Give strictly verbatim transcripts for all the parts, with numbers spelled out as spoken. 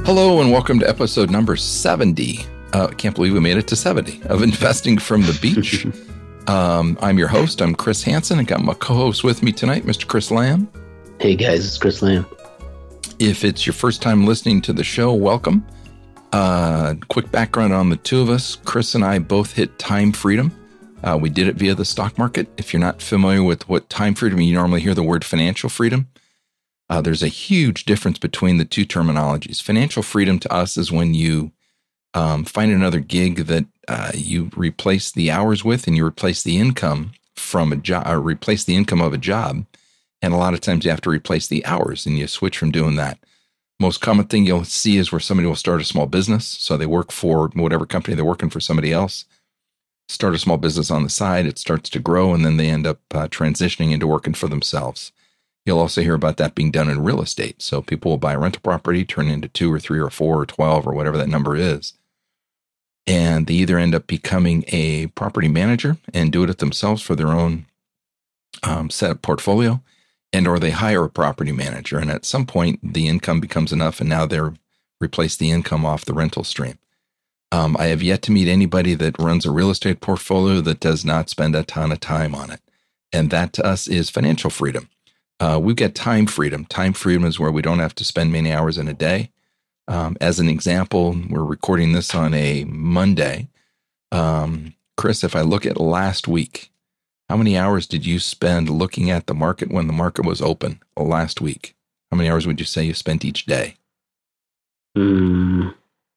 Hello and welcome to episode number seventy. Uh, I can't believe we made it to seventy of Investing from the Beach. um, I'm your host. I'm Chris Hansen. I got my co-host with me tonight, Mister Chris Lamb. Hey guys, it's Chris Lamb. If it's your first time listening to the show, welcome. Uh, quick background on the two of us. Chris and I both hit time freedom. Uh, we did it via the stock market. If you're not familiar with what time freedom, you normally hear the word financial freedom. Uh, there's a huge difference between the two terminologies. Financial freedom to us is when you um, find another gig that uh, you replace the hours with, and you replace the income from a job, or replace the income of a job. And a lot of times you have to replace the hours, and you switch from doing that. Most common thing you'll see is where somebody will start a small business. So they work for whatever company they're working for somebody else, start a small business on the side. It starts to grow, and then they end up uh, transitioning into working for themselves. You'll also hear about that being done in real estate. So people will buy a rental property, turn it into two or three or four or twelve or whatever that number is. And they either end up becoming a property manager and do it themselves for their own um, set of portfolio, and or they hire a property manager. And at some point, the income becomes enough, and now they're replace the income off the rental stream. Um, I have yet to meet anybody that runs a real estate portfolio that does not spend a ton of time on it. And that to us is financial freedom. Uh, we've got time freedom. Time freedom is where we don't have to spend many hours in a day. Um, as an example, we're recording this on a Monday. Um, Chris, if I look at last week, how many hours did you spend looking at the market when the market was open last week? How many hours would you say you spent each day? Mm,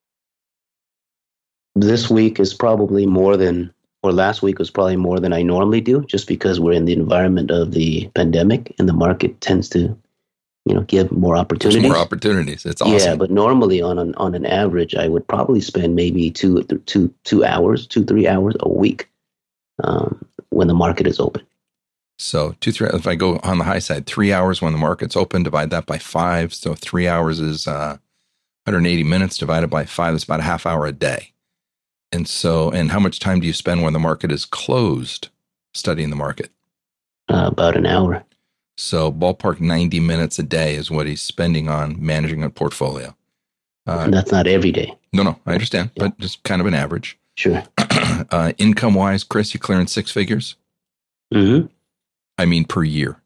this week is probably more than, or last week was probably more than I normally do, just because we're in the environment of the pandemic and the market tends to, you know, give more opportunities. There's more opportunities. It's awesome. Yeah, but normally on an on an average, I would probably spend maybe two two two hours, two three hours a week um, when the market is open. So two three. If I go on the high side, three hours when the market's open, divide that by five. So three hours is uh, one hundred eighty minutes divided by five. That's about a half hour a day. And so, and how much time do you spend when the market is closed studying the market? Uh, about an hour. So ballpark ninety minutes a day is what he's spending on managing a portfolio. Uh, and that's not every day. No, no, I understand, Yeah. but just kind of an average. Sure. uh, income-wise, Chris, you clearing six figures? Mm-hmm. I mean, per year.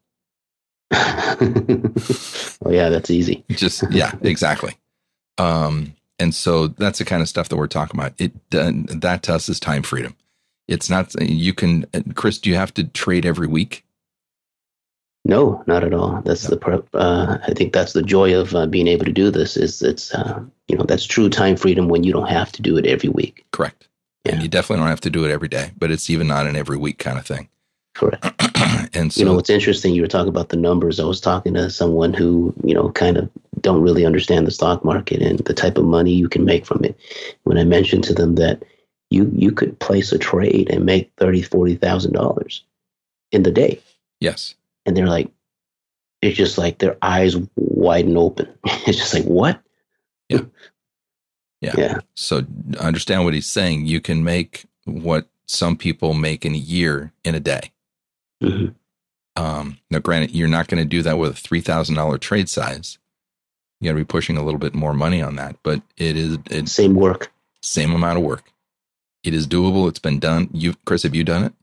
Oh, yeah, that's easy. Just, yeah, exactly. Um, and so that's the kind of stuff that we're talking about. It uh, that to us is time freedom. It's not, you can, Chris, do you have to trade every week? No, not at all. That's no. the, per- uh, I think that's the joy of uh, being able to do this is it's, uh, you know, that's true time freedom when you don't have to do it every week. Correct. Yeah. And you definitely don't have to do it every day, but it's even not an every week kind of thing. Correct. And so, you know, what's interesting, you were talking about the numbers. I was talking to someone who, you know, kind of don't really understand the stock market and the type of money you can make from it. When I mentioned to them that you, you could place a trade and make thirty thousand dollars, forty thousand dollars in the day. yes. And they're like, it's just like their eyes widen open. It's just like, what? Yeah. Yeah. Yeah. So understand what he's saying. You can make what some people make in a year in a day. Mm-hmm. Um, now, granted, you're not going to do that with a three thousand dollars trade size. You got to be pushing a little bit more money on that, but it is it's Same work. Same amount of work. It is doable. It's been done. You, Chris, have you done it?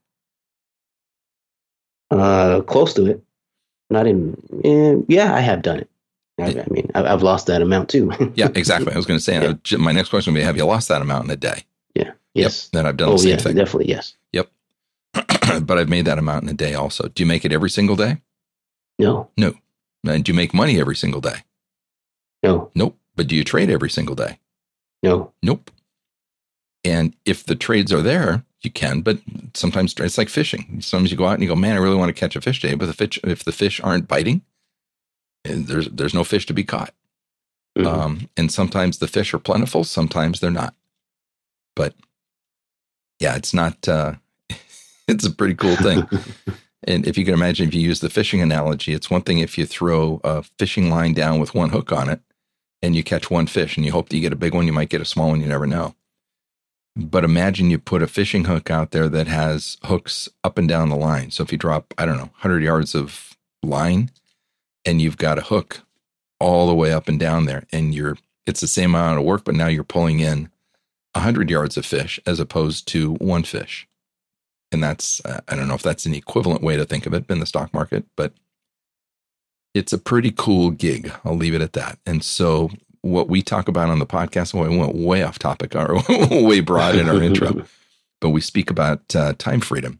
Uh, close to it. Not in, eh, yeah, I have done it. I, I mean, I, I've lost that amount too. Yeah, exactly. I was going to say, yeah. My next question would be, have you lost that amount in a day? Yeah. Yes. Yep. Then I've done oh, the same yeah, thing. Definitely. Yes. Yep. But I've made that amount in a day also. Do you make it every single day? No. No. And do you make money every single day? No. Nope. But do you trade every single day? No. Nope. And if the trades are there, you can, but sometimes it's like fishing. Sometimes you go out and you go, man, I really want to catch a fish today. But the fish, if the fish aren't biting, there's there's no fish to be caught. Mm-hmm. Um, and sometimes the fish are plentiful. Sometimes they're not. But yeah, it's not, uh, it's a pretty cool thing. And if you can imagine, if you use the fishing analogy, it's one thing if you throw a fishing line down with one hook on it and you catch one fish and you hope that you get a big one, you might get a small one, you never know. But imagine you put a fishing hook out there that has hooks up and down the line. So if you drop, I don't know, one hundred yards of line and you've got a hook all the way up and down there and you're it's the same amount of work, but now you're pulling in one hundred yards of fish as opposed to one fish. And that's, uh, I don't know if that's an equivalent way to think of it in the stock market, but it's a pretty cool gig. I'll leave it at that. And so what we talk about on the podcast, well, we went way off topic or way broad in our intro, but we speak about uh, time freedom.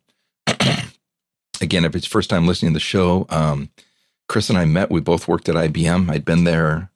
Again, if it's first time listening to the show, um, Chris and I met, we both worked at I B M. I'd been there,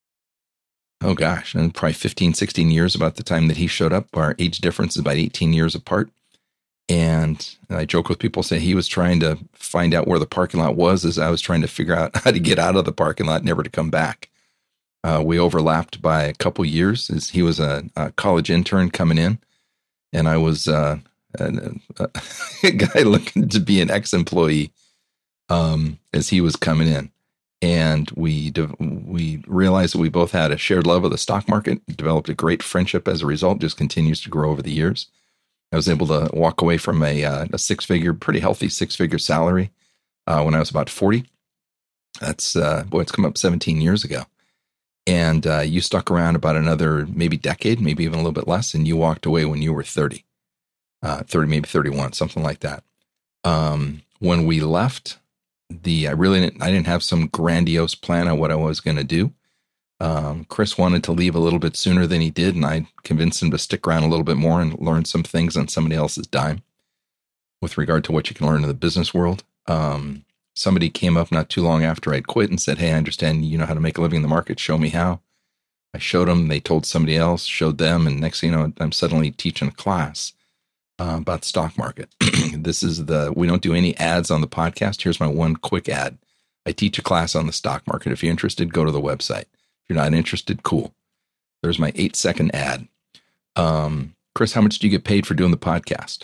oh gosh, and probably fifteen, sixteen years about the time that he showed up. Our age difference is about eighteen years apart. And I joke with people, say he was trying to find out where the parking lot was as I was trying to figure out how to get out of the parking lot, never to come back. Uh, we overlapped by a couple years as he was a, a college intern coming in. And I was uh, a, a guy looking to be an ex-employee um, as he was coming in. And we we realized that we both had a shared love of the stock market, developed a great friendship as a result, just continues to grow over the years. I was able to walk away from a, uh, a six-figure, pretty healthy six-figure salary uh, when I was about forty. That's, uh, boy, it's come up seventeen years ago. And uh, you stuck around about another maybe decade, maybe even a little bit less, and you walked away when you were thirty, uh, thirty, maybe thirty-one, something like that. Um, when we left, the I really didn't, I didn't have some grandiose plan on what I was going to do. Um, Chris wanted to leave a little bit sooner than he did, and I convinced him to stick around a little bit more and learn some things on somebody else's dime with regard to what you can learn in the business world. Um, somebody came up not too long after I'd quit and said, "Hey, I understand you know how to make a living in the market. Show me how." I showed them. They told somebody else, showed them, and next thing you know, I'm suddenly teaching a class uh, about the stock market. This is the, we don't do any ads on the podcast. Here's my one quick ad. I teach a class on the stock market. If you're interested, go to the website. If you're not interested, cool. There's my eight second ad. Um, Chris, how much do you get paid for doing the podcast?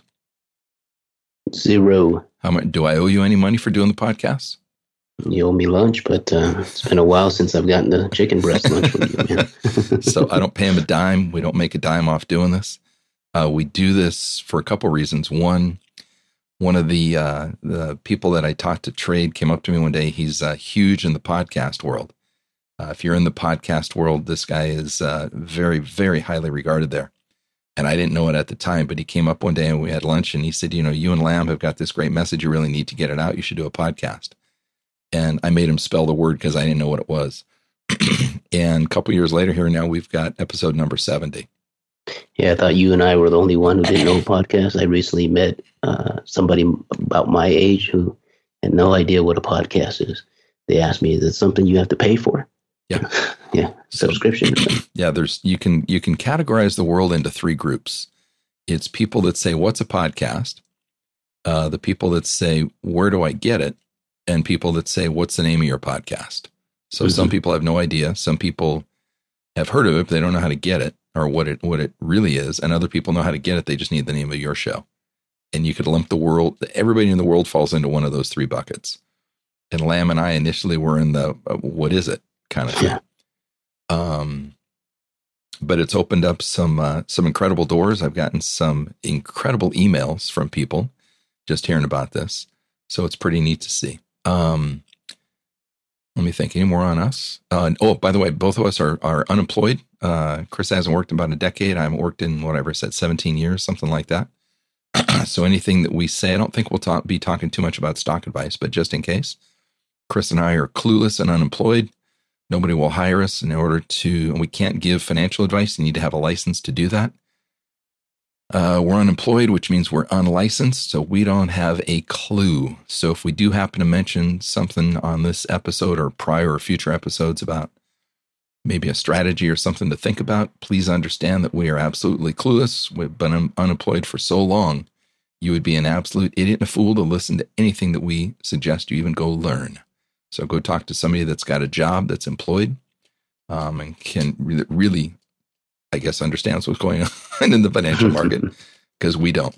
Zero. How much do I owe you any money for doing the podcast? You owe me lunch, but uh, it's been a while since I've gotten the chicken breast lunch from you, man. So I don't pay him a dime. We don't make a dime off doing this. Uh, we do this for a couple reasons. One, one of the uh, the people that I taught to trade came up to me one day. He's uh, huge in the podcast world. Uh, if you're in the podcast world, this guy is uh, very, very highly regarded there. And I didn't know it at the time, but he came up one day and we had lunch and he said, you know, you and Lamb have got this great message. You really need to get it out. You should do a podcast. And I made him spell the word because I didn't know what it was. And a couple years later here now, we've got episode number seventy. Yeah, I thought you and I were the only one who didn't know podcast. I recently met uh, somebody about my age who had no idea what a podcast is. They asked me, is it something you have to pay for? Yeah. Yeah. Subscription. Yeah. There's, you can, you can categorize the world into three groups. It's people that say, what's a podcast? Uh, the people that say, where do I get it? And people that say, what's the name of your podcast? So mm-hmm. Some people have no idea. Some people have heard of it, but they don't know how to get it or what it, what it really is. And other people know how to get it. They just need the name of your show. And you could lump the world, everybody in the world falls into one of those three buckets. And Lamb and I initially were in the, uh, what is it? Kind of thing. Yeah. Um, but it's opened up some uh, some incredible doors. I've gotten some incredible emails from people just hearing about this, so it's pretty neat to see. Um, let me think. Any more on us? Uh, oh, by the way, both of us are are unemployed. Uh, Chris hasn't worked in about a decade. I haven't worked in whatever I said, seventeen years, something like that. So anything that we say, I don't think we'll talk, be talking too much about stock advice, but just in case, Chris and I are clueless and unemployed. Nobody will hire us in order to, and we can't give financial advice. You need to have a license to do that. Uh, we're unemployed, which means we're unlicensed, so we don't have a clue. So if we do happen to mention something on this episode or prior or future episodes about maybe a strategy or something to think about, please understand that we are absolutely clueless. We've been un- unemployed for so long, you would be an absolute idiot and a fool to listen to anything that we suggest you even go learn. So go talk to somebody that's got a job, that's employed, um, and can really, really, I guess, understands what's going on in the financial market, because we don't.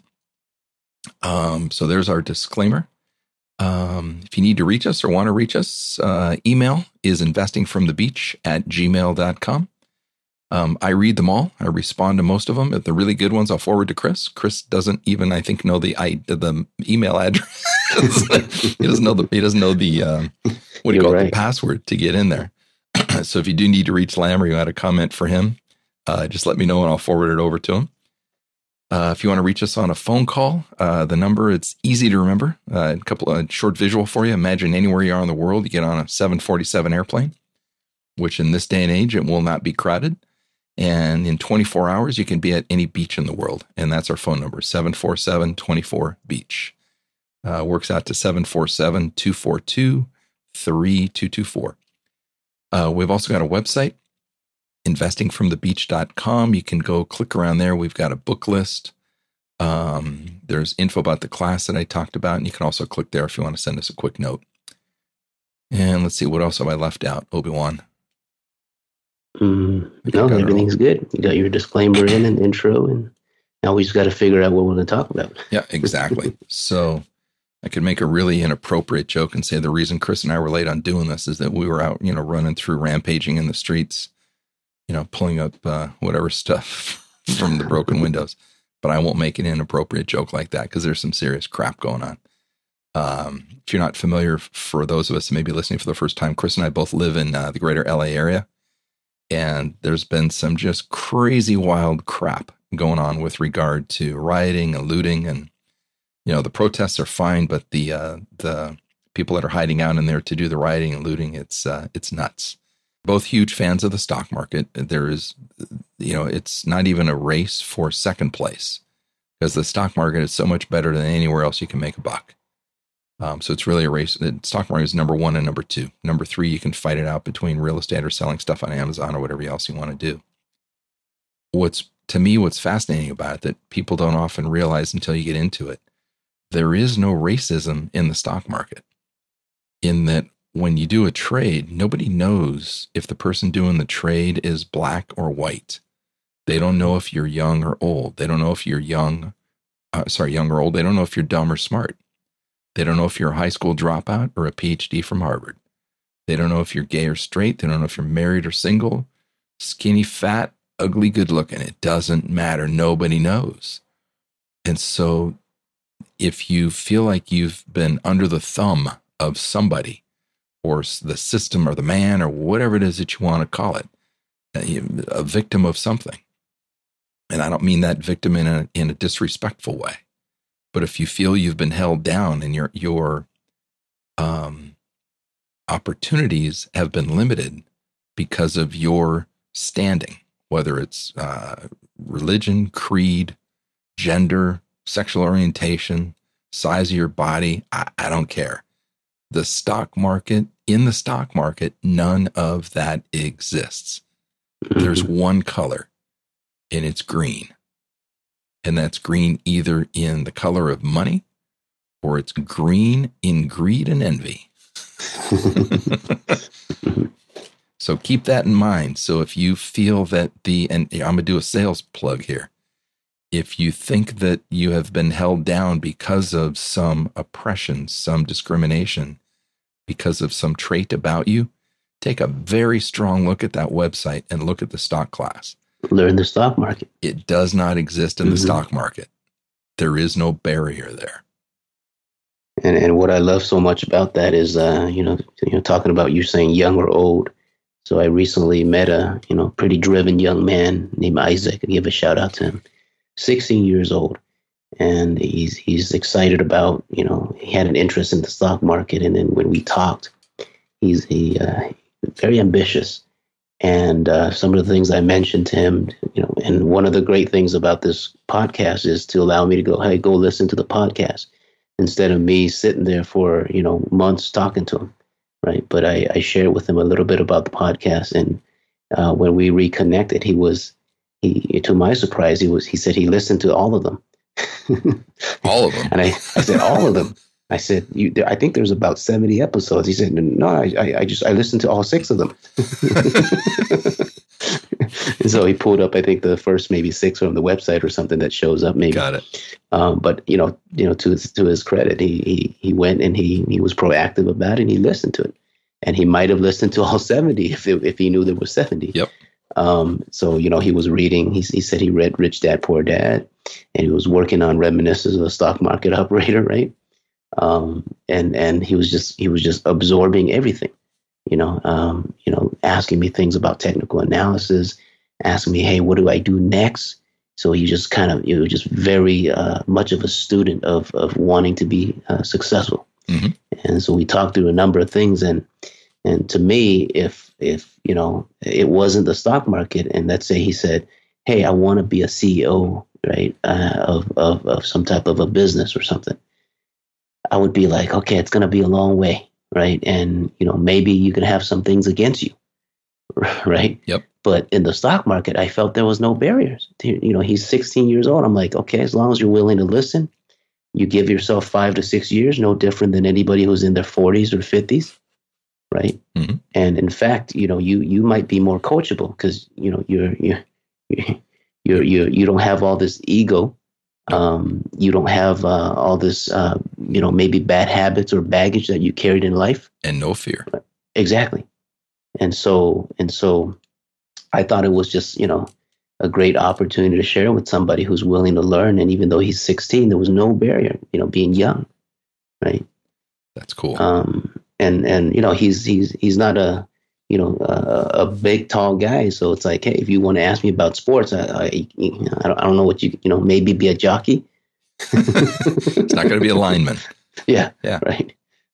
Um, so there's our disclaimer. Um, if you need to reach us or want to reach us, uh, email is investingfromthebeach at gmail dot com. Um, I read them all. I respond to most of them. If the really good ones, I'll forward to Chris. Chris doesn't even, I think, know the I, the email address. he doesn't know the he doesn't know the um, what do you call it, the password to get in there. So if you do need to reach Lam or you had a comment for him, uh, just let me know and I'll forward it over to him. Uh, if you want to reach us on a phone call, uh, the number, it's easy to remember. Uh, a couple of short visual for you. Imagine anywhere you are in the world, you get on a seven forty-seven airplane, which in this day and age, it will not be crowded. And in twenty-four hours, you can be at any beach in the world. And that's our phone number, seven four seven, two four, beach. Uh, works out to seven four seven, two four two, three two two four. Uh, we've also got a website, investing from the beach dot com. You can go click around there. We've got a book list. Um, there's info about the class that I talked about, and you can also click there if you want to send us a quick note. And let's see, what else have I left out, Obi-Wan? Mm, no, everything's good. You got your disclaimer in and intro, and now we just got to figure out what we're going to talk about. Yeah, exactly. So I could make a really inappropriate joke and say the reason Chris and I were late on doing this is that we were out, you know, running through, rampaging in the streets, you know, pulling up uh, whatever stuff from the broken windows. But I won't make an inappropriate joke like that because there's some serious crap going on. Um, if you're not familiar, for those of us who may be listening for the first time, Chris and I both live in uh, the greater L A area. And there's been some just crazy wild crap going on with regard to rioting and looting. And, you know, the protests are fine, but the uh, the people that are hiding out in there to do the rioting and looting, it's uh, it's nuts. Both huge fans of the stock market. There is, you know, it's not even a race for second place because the stock market is so much better than anywhere else you can make a buck. Um, so it's really a race. The stock market is number one and number two. Number three, you can fight it out between real estate or selling stuff on Amazon or whatever else you want to do. What's, to me, what's fascinating about it that people don't often realize until you get into it, there is no racism in the stock market. In that when you do a trade, nobody knows if the person doing the trade is black or white. They don't know if you're young or old. They don't know if you're young, uh, sorry, young or old. They don't know if you're dumb or smart. They don't know if you're a high school dropout or a P H D from Harvard. They don't know if you're gay or straight. They don't know if you're married or single, skinny, fat, ugly, good looking. It doesn't matter. Nobody knows. And so if you feel like you've been under the thumb of somebody or the system or the man or whatever it is that you want to call it, a victim of something. And I don't mean that victim in a, in a disrespectful way. But if you feel you've been held down and your your um, opportunities have been limited because of your standing, whether it's uh, religion, creed, gender, sexual orientation, size of your body, I, I don't care. The stock market, in the stock market, none of that exists. There's one color, and it's green. And that's green either in the color of money or it's green in greed and envy. So keep that in mind. So if you feel that the, and I'm going to do a sales plug here. If you think that you have been held down because of some oppression, some discrimination, because of some trait about you, take a very strong look at that website and look at the stock class. Learn the stock market. It does not exist in mm-hmm. the stock market. There is no barrier there. And and what I love so much about that is, uh, you know, you know, talking about you saying young or old. So I recently met a, you know, pretty driven young man named Isaac. I give a shout out to him. sixteen years old, and he's he's excited about, you know, he had an interest in the stock market, and then when we talked, he's he uh, very ambitious. And uh, some of the things I mentioned to him, you know, and one of the great things about this podcast is to allow me to go, hey, go listen to the podcast instead of me sitting there for, you know, months talking to him, right? But I, I shared with him a little bit about the podcast, and uh, when we reconnected, he was, he to my surprise, he was, he said he listened to all of them. All of them. And I, I said, all of them. I said, you, I think there's about seventy episodes. He said, no, I, I just, I listened to all six of them. And so he pulled up, I think, the first maybe six from the website or something that shows up maybe. Got it. Um, but, you know, you know, to his, to his credit, he, he, he went and he, he was proactive about it, and he listened to it. And he might have listened to all seventy if it, if he knew there was seventy. Yep. Um, so, you know, he was reading, he, he said he read Rich Dad, Poor Dad, and he was working on Reminiscence of a Stock Market Operator, right? Um, and, and he was just, he was just absorbing everything, you know, um, you know, asking me things about technical analysis, asking me, hey, what do I do next? So he just kind of, you know, just very uh, much of a student of of wanting to be uh, successful. Mm-hmm. And so we talked through a number of things. And and to me, if if you know, it wasn't the stock market, and let's say he said, hey, I want to be a C E O, right, uh, of, of of some type of a business or something, I would be like, okay, it's going to be a long way, right? And you know, maybe you can have some things against you, right? Yep. But in the stock market, I felt there was no barriers. You know, he's sixteen years old. I'm like, okay, as long as you're willing to listen, you give yourself five to six years, no different than anybody who's in their forties or fifties, right? Mm-hmm. And in fact, you know, you you might be more coachable because you know you're you're you're you you don't have all this ego, um, you don't have uh, all this uh, you know maybe bad habits or baggage that you carried in life, and no fear. Exactly, and so and so. I thought it was just, you know, a great opportunity to share with somebody who's willing to learn. And even though he's sixteen, there was no barrier, you know, being young, right? That's cool. Um, and and you know, he's he's he's not a you know a, a big tall guy, so it's like, hey, if you want to ask me about sports, I I, you know, I, don't, I don't know what you you know maybe be a jockey. It's not going to be a lineman. Yeah. Yeah. Right.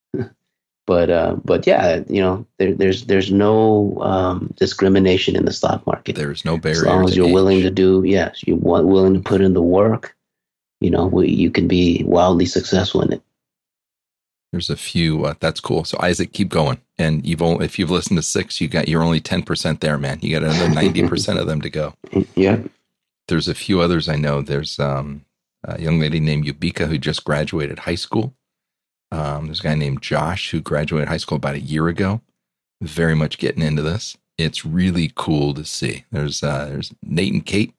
But uh, but yeah, you know, there, there's there's no um, discrimination in the stock market. There's no barrier. As long as you're age. willing to do, yes, you're willing to put in the work, you know, you can be wildly successful in it. There's a few. Uh, that's cool. So Isaac, keep going. And you've only, if you've listened to six, you got you're only ten percent there, man. You got another ninety percent of them to go. Yeah. There's a few others I know. There's um, a young lady named Yubika who just graduated high school. Um, there's a guy named Josh who graduated high school about a year ago, very much getting into this. It's really cool to see. There's uh, there's Nate and Kate,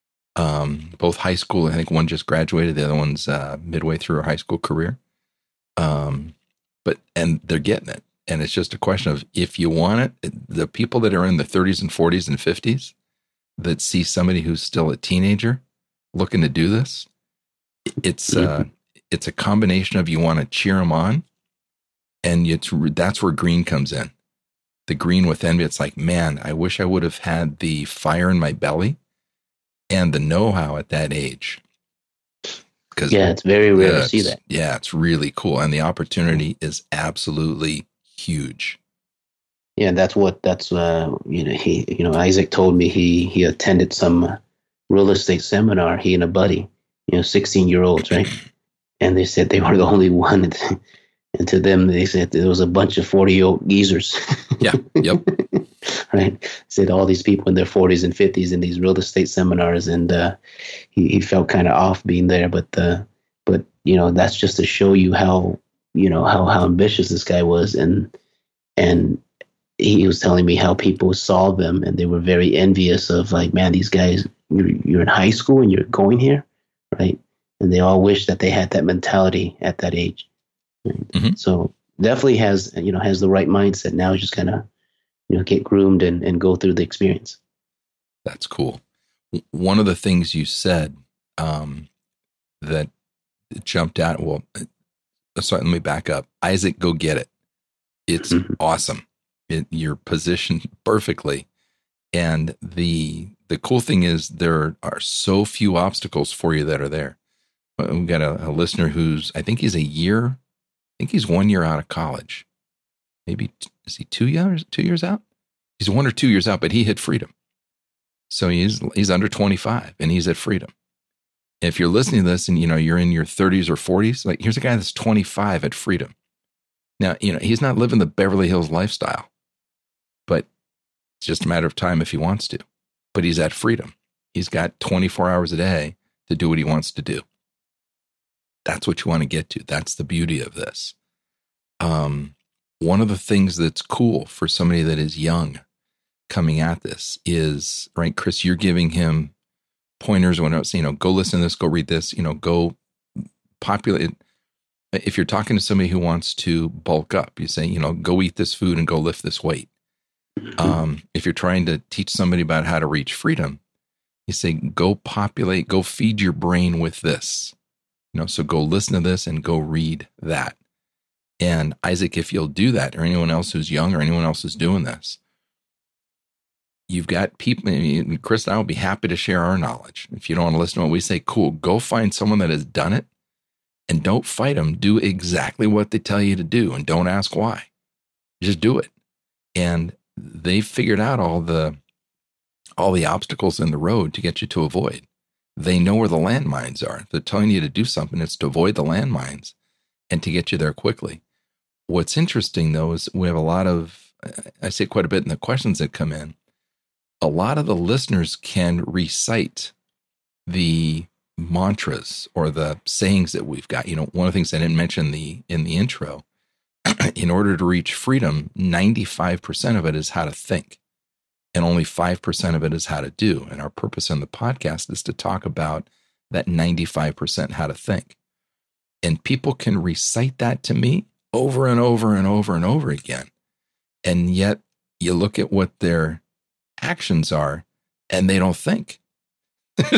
um, both high school. I think one just graduated. The other one's uh, midway through her high school career. Um, but, and they're getting it. And it's just a question of, if you want it, the people that are in the thirties and forties and fifties that see somebody who's still a teenager looking to do this, it's, uh, it's a combination of, you want to cheer them on, and it's that's where green comes in. The green with envy. It's like, man, I wish I would have had the fire in my belly and the know-how at that age. Because yeah, it's very rare uh, to see that. Yeah, it's really cool, and the opportunity is absolutely huge. Yeah, that's what that's uh, you know he you know Isaac told me he he attended some real estate seminar. He and a buddy, you know, sixteen year olds, right? And they said they were the only one. And to them, they said there was a bunch of forty-year-old geezers. Yeah, yep. Right? Said all these people in their forties and fifties in these real estate seminars. And uh, he, he felt kind of off being there. But, uh, but you know, that's just to show you how, you know, how, how ambitious this guy was. And and he was telling me how people saw them and they were very envious of, like, man, these guys, you're, you're in high school and you're going here, right? And they all wish that they had that mentality at that age. Right? Mm-hmm. So definitely has, you know, has the right mindset. Now just kind of, you know, get groomed and, and go through the experience. That's cool. One of the things you said um, that jumped out, well, sorry, let me back up. Isaac, go get it. It's mm-hmm. awesome. It, you're positioned perfectly. And the the cool thing is there are so few obstacles for you that are there. We've got a, a listener who's, I think he's a year, I think he's one year out of college. Maybe, is he two years, two years out? He's one or two years out, but he hit freedom. So he's, he's under twenty-five and he's at freedom. If you're listening to this and, you know, you're in your thirties or forties, like, here's a guy that's twenty-five at freedom. Now, you know, he's not living the Beverly Hills lifestyle, but it's just a matter of time if he wants to. But he's at freedom. He's got twenty-four hours a day to do what he wants to do. That's what you want to get to. That's the beauty of this. Um, one of the things that's cool for somebody that is young coming at this is, right, Chris, you're giving him pointers when I was, you know, go listen to this, go read this, you know, go populate. If you're talking to somebody who wants to bulk up, you say, you know, go eat this food and go lift this weight. Um, if you're trying to teach somebody about how to reach freedom, you say, go populate, go feed your brain with this. You know, so go listen to this and go read that. And Isaac, if you'll do that, or anyone else who's young or anyone else who's doing this, you've got people, I mean, Chris and I will be happy to share our knowledge. If you don't want to listen to what we say, cool, go find someone that has done it and don't fight them. Do exactly what they tell you to do and don't ask why. Just do it. And they've figured out all the, all the obstacles in the road to get you to avoid. They know where the landmines are. If they're telling you to do something, it's to avoid the landmines and to get you there quickly. What's interesting, though, is we have a lot of, I say quite a bit in the questions that come in, a lot of the listeners can recite the mantras or the sayings that we've got. You know, one of the things I didn't mention the in the intro, in order to reach freedom, ninety-five percent of it is how to think, and only five percent of it is how to do. And our purpose in the podcast is to talk about that ninety-five percent how to think. And people can recite that to me over and over and over and over again. And yet you look at what their actions are and they don't think. They're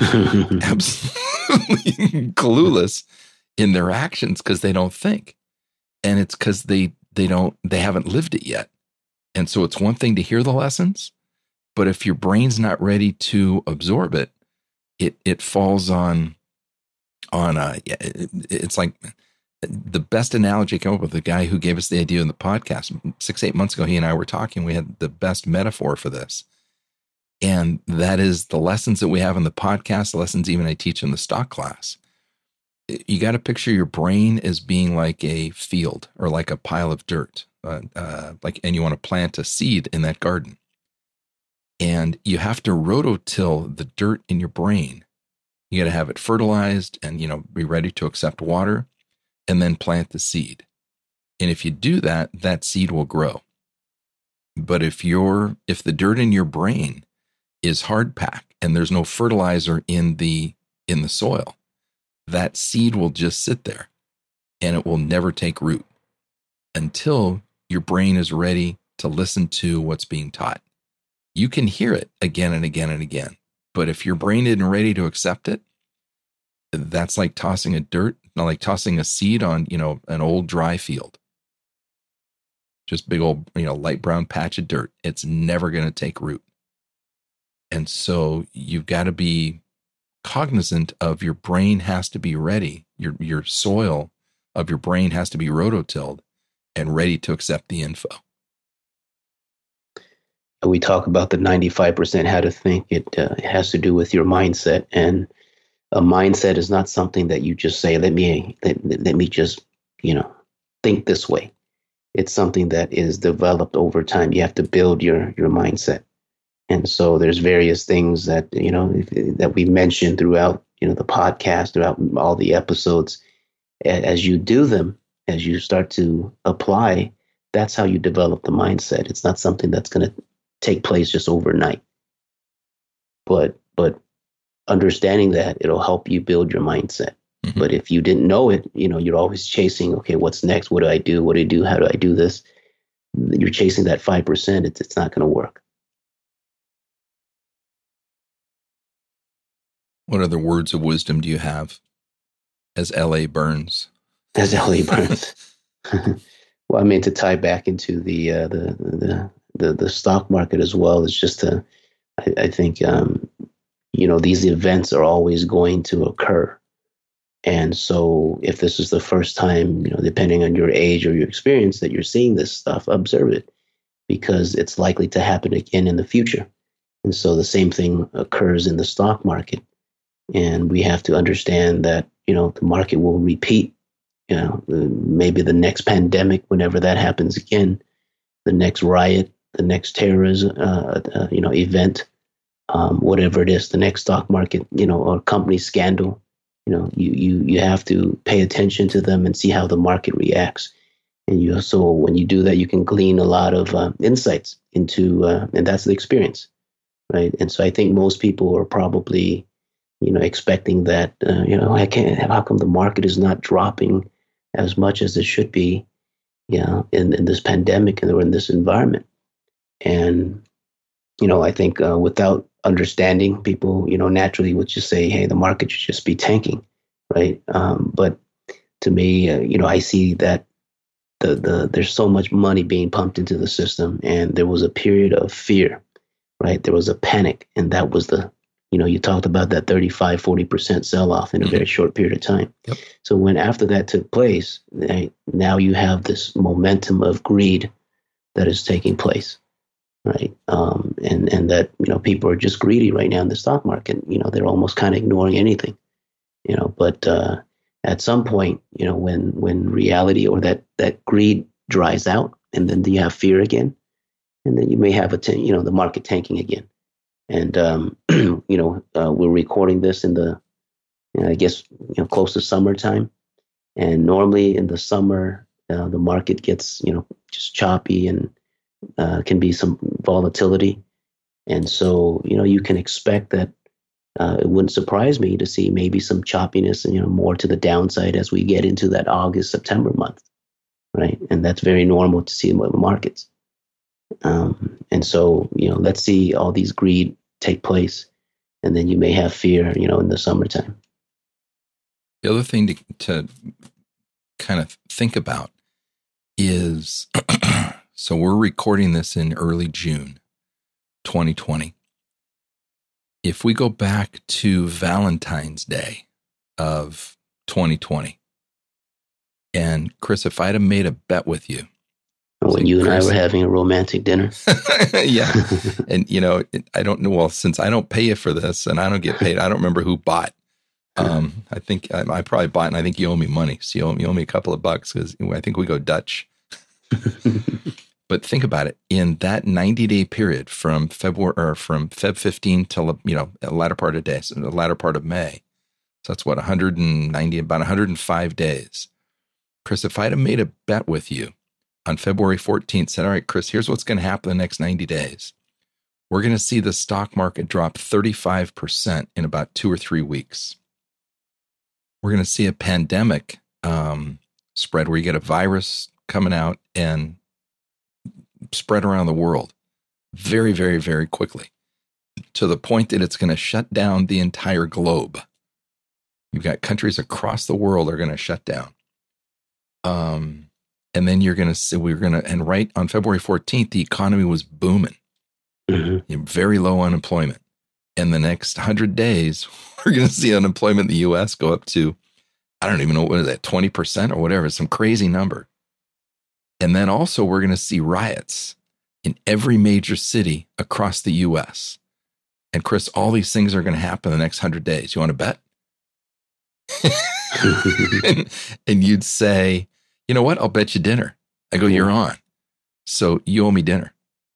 absolutely clueless in their actions because they don't think. And it's because they, they don't, they haven't lived it yet. And so it's one thing to hear the lessons, but if your brain's not ready to absorb it, it, it falls on, on, uh, it, it's like, the best analogy I came up with, the guy who gave us the idea in the podcast six, eight months ago, he and I were talking, we had the best metaphor for this. And that is the lessons that we have in the podcast, the lessons even I teach in the stock class. You got to picture your brain as being like a field or like a pile of dirt, uh, uh, like, and you want to plant a seed in that garden. And you have to rototill the dirt in your brain. You got to have it fertilized and, you know, be ready to accept water, and then plant the seed. And if you do that, that seed will grow. But if you're, if the dirt in your brain is hard packed and there's no fertilizer in the, in the soil, that seed will just sit there and it will never take root until your brain is ready to listen to what's being taught. You can hear it again and again and again, but if your brain isn't ready to accept it, that's like tossing a dirt, not like tossing a seed on, you know, an old dry field. Just big old, you know, light brown patch of dirt. It's never going to take root. And so you've got to be cognizant of your brain has to be ready. Your, your soil of your brain has to be rototilled and ready to accept the info. We talk about the ninety-five percent how to think. It, uh, it has to do with your mindset, and a mindset is not something that you just say, let me, let, let me just, you know, think this way. It's something that is developed over time. You have to build your, your mindset. And so there's various things that, you know, that we mentioned throughout, you know, the podcast, throughout all the episodes. As you do them, as you start to apply, that's how you develop the mindset. It's not something that's going to take place just overnight. But, but, understanding that, it'll help you build your mindset. Mm-hmm. But if you didn't know it, you know, you're always chasing, okay, what's next? What do I do? What do I do? How do I do this? You're chasing that five percent. It's, it's not going to work. What other words of wisdom do you have as L A Burns? As L A Burns. Well, I mean, to tie back into the, uh, the, the, the, the stock market as well, is just to, I, I think, um, you know, these events are always going to occur. And so if this is the first time, you know, depending on your age or your experience that you're seeing this stuff, observe it, because it's likely to happen again in the future. And so the same thing occurs in the stock market. And we have to understand that, you know, the market will repeat, you know, maybe the next pandemic, whenever that happens again, the next riot, the next terrorism, uh, uh, you know, event. Um, whatever it is, the next stock market, you know, or company scandal, you know, you, you, you have to pay attention to them and see how the market reacts. And you, so when you do that, you can glean a lot of uh, insights into, uh, and that's the experience, right? And so I think most people are probably, you know, expecting that, uh, you know, I can't, how come the market is not dropping as much as it should be, you know, in, in this pandemic and or in this environment. And, you know, I think uh, without understanding, people, you know, naturally would just say, hey, the market should just be tanking, right? Um, but to me, uh, you know, I see that the, the there's so much money being pumped into the system, and there was a period of fear, right? There was a panic, and that was the, you know, you talked about that thirty-five, forty percent sell off in a very short period of time. Yep. So when after that took place, now you have this momentum of greed that is taking place, right? Um, and, and that, you know, people are just greedy right now in the stock market. You know, they're almost kind of ignoring anything, you know, but uh, at some point, you know, when, when reality or that, that greed dries out, and then you have fear again, and then you may have a, t- you know, the market tanking again. And, um, you know, uh, we're recording this in the, you know, I guess, you know, close to summertime. And normally in the summer, uh, the market gets, you know, just choppy, and uh, can be some volatility. And so, you know, you can expect that uh, it wouldn't surprise me to see maybe some choppiness and, you know, more to the downside as we get into that August, September month. Right. And that's very normal to see in the markets. Um, and so, you know, let's see all these greed take place, and then you may have fear, you know, in the summertime. The other thing to, to kind of think about is, so we're recording this in early June, twenty twenty. If we go back to Valentine's Day of twenty twenty, and Chris, if I'd have made a bet with you, when you and I were having a romantic dinner. Yeah. And, you know, I don't know, well, since I don't pay you for this and I don't get paid, I don't remember who bought. Um, I think I, I probably bought, and I think you owe me money. So you owe, you owe me a couple of bucks, because I think we go Dutch. But think about it. In that ninety day period from February, or from Feb fifteenth till, you know, the latter part of days, the latter part of May. So that's what, one hundred ninety, about one hundred five days. Chris, if I'd have made a bet with you on February fourteenth, said, all right, Chris, here's what's going to happen the next ninety days. We're going to see the stock market drop thirty-five percent in about two or three weeks. We're going to see a pandemic um, spread, where you get a virus coming out and spread around the world very, very, very quickly, to the point that it's going to shut down the entire globe. You've got countries across the world are going to shut down. Um, and then you're going to see, we're going to, and right on February fourteenth, the economy was booming. Mm-hmm. Very low unemployment. And the next hundred days, we're going to see unemployment in the U S go up to, I don't even know, what is that, twenty percent or whatever, some crazy number. And then also we're going to see riots in every major city across the U S. And Chris, all these things are going to happen in the next hundred days. You want to bet? and, and you'd say, you know what? I'll bet you dinner. I go, you're on. So you owe me dinner.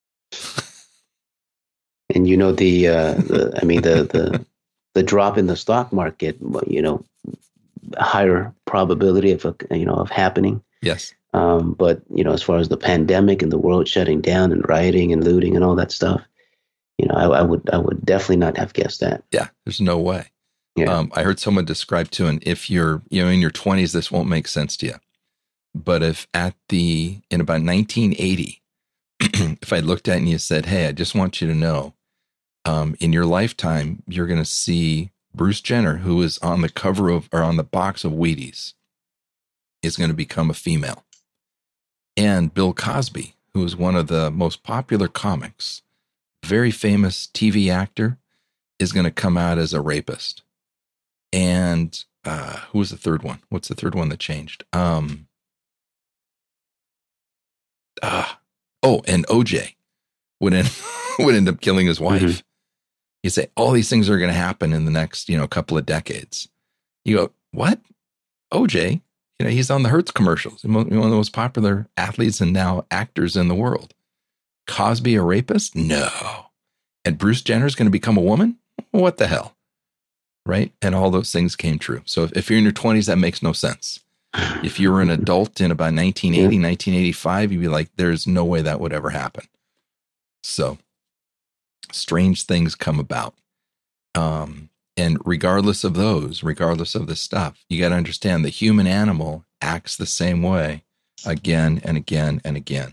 And you know, the, uh, the I mean, the, the, the drop in the stock market, you know, higher probability of, you know, of happening. Yes. Um, but, you know, as far as the pandemic and the world shutting down and rioting and looting and all that stuff, you know, I, I would, I would definitely not have guessed that. Yeah. There's no way. Yeah. Um, I heard someone describe too, and if you're, you know, in your twenties, this won't make sense to you. But if at the, in about nineteen eighty, if I looked at it and you said, hey, I just want you to know, um, in your lifetime, you're going to see Bruce Jenner, who is on the cover of, or on the box of Wheaties, is going to become a female. And Bill Cosby, who is one of the most popular comics, very famous T V actor, is going to come out as a rapist. And uh, who was the third one? What's the third one that changed? Um, uh, oh, and O J would end, would end up killing his wife. Mm-hmm. You say, all these things are going to happen in the next, you know, couple of decades. You go, what? O J? You know, he's on the Hertz commercials. One of the most popular athletes and now actors in the world. Cosby a rapist? No. And Bruce Jenner's going to become a woman? What the hell? Right? And all those things came true. So if, if you're in your twenties, that makes no sense. If you were an adult in about nineteen eighty, yeah. nineteen eighty-five, you'd be like, there's no way that would ever happen. So strange things come about. Um, and regardless of those, regardless of the stuff, you got to understand the human animal acts the same way again and again and again.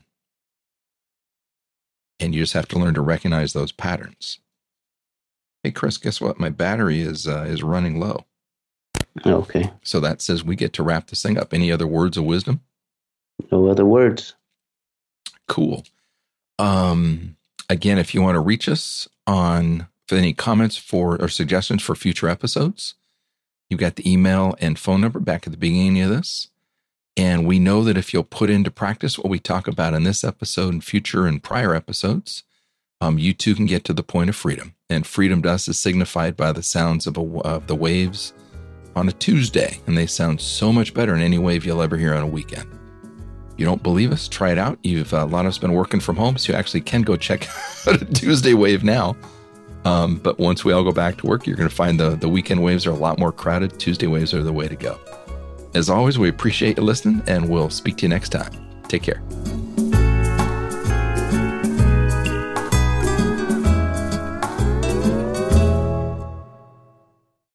And you just have to learn to recognize those patterns. Hey, Chris, guess what? My battery is uh, is running low. Okay. So that says we get to wrap this thing up. Any other words of wisdom? No other words. Cool. Um, again, if you want to reach us on for any comments for or suggestions for future episodes, you've got the email and phone number back at the beginning of this. And we know that if you'll put into practice what we talk about in this episode and future and prior episodes, um, you too can get to the point of freedom. And freedom to us is signified by the sounds of, a, of the waves on a Tuesday. And they sound so much better than any wave you'll ever hear on a weekend. You don't believe us? Try it out. You've uh, a lot of us been working from home, so you actually can go check out a Tuesday wave now. Um, but once we all go back to work, you're going to find the, the weekend waves are a lot more crowded. Tuesday waves are the way to go. As always, we appreciate you listening, and we'll speak to you next time. Take care.